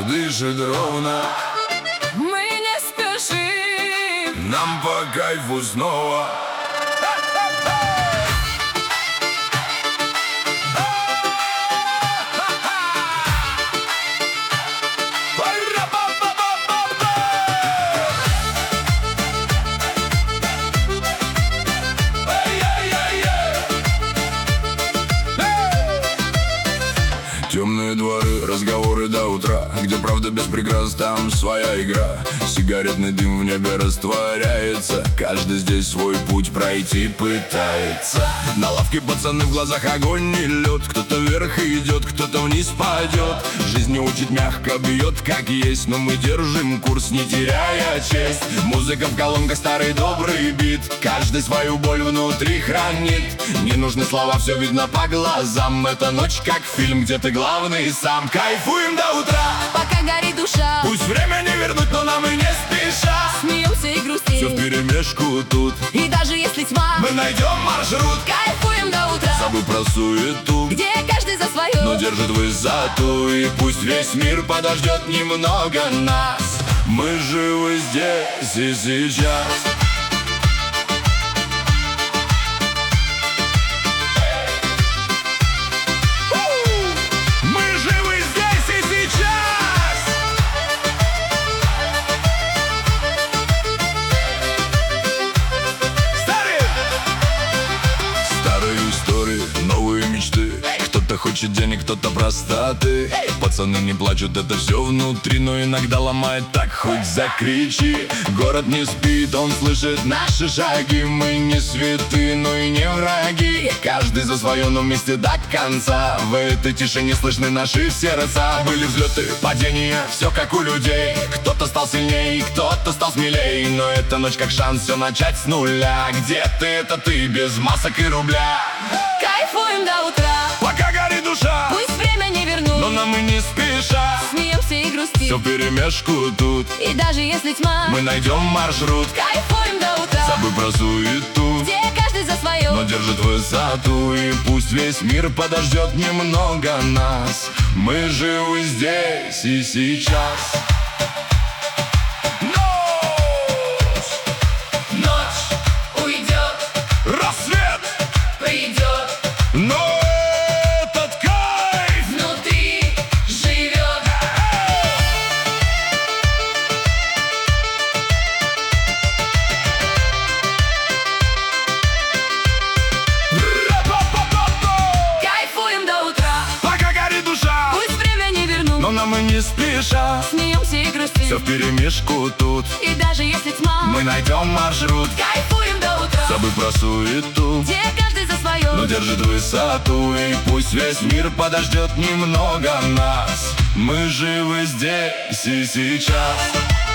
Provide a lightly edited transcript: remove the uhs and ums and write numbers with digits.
дышит ровно. Мы не спешим, Нам по кайфу снова. Темные дворы, разговоры до утра, где правда без прикрас, там своя игра. Сигаретный дым в небе растворяется, каждый здесь свой путь пройти пытается. На лавке пацаны, в глазах огонь и лед. Кто-то вверх идет, кто-то вниз пойдет. Жизнь не учит, мягко бьет, как есть, но мы держим курс, не теряя честь. Музыка в колонках, старый добрый бит, каждый свою боль внутри хранит. Не нужны слова, все видно по глазам. Эта ночь как фильм, где ты главный сам. Кайфуем до утра, пока горит душа. пусть время не вернуть, но нам и не спеша. Смеемся и грустим, Все вперемешку тут, и даже если тьма, мы найдем маршрут. кайфуем до утра, Забыв про суету, где каждый за свое, но держит высоту. И пусть весь мир подождет немного нас, мы живы здесь и сейчас. Мы живы здесь и сейчас. Старые истории, новые мечты. Кто-то хочет денег, кто-то простоты. Пацаны не плачут, это все внутри, но иногда ломает, так хоть закричи. Город не спит, он слышит наши шаги. Мы не святы, но и не враги. Каждый за свое, но вместе до конца. В этой тишине слышны наши сердца. Были взлеты, падения, все как у людей. Кто-то стал сильнее, кто-то стал смелей. Но эта ночь как шанс все начать с нуля. Где ты, это ты, без масок и рубля. кайфуем до утра, Пока горит душа, пусть время не вернуть, но нам и не спеша. смеемся и Все грустим, вперемешку тут, и даже если тьма, мы найдем маршрут. кайфуем до утра, Забыв про суету, где каждый за свое, но держит высоту. И пусть весь мир подождет немного нас, мы живы здесь и сейчас. ночь уйдет, Рассвет, придет, но этот кайф внутри живет. Кайфуем до утра, Пока горит душа, пусть время не вернуть, но нам и не спеша. смеемся и грустим, Все вперемешку тут, и даже если тьма, мы найдем маршрут. кайфуем до утра, Забыв про суету, где каждый за свое, но держит высоту. И пусть весь мир подождет немного нас, мы живы здесь и сейчас.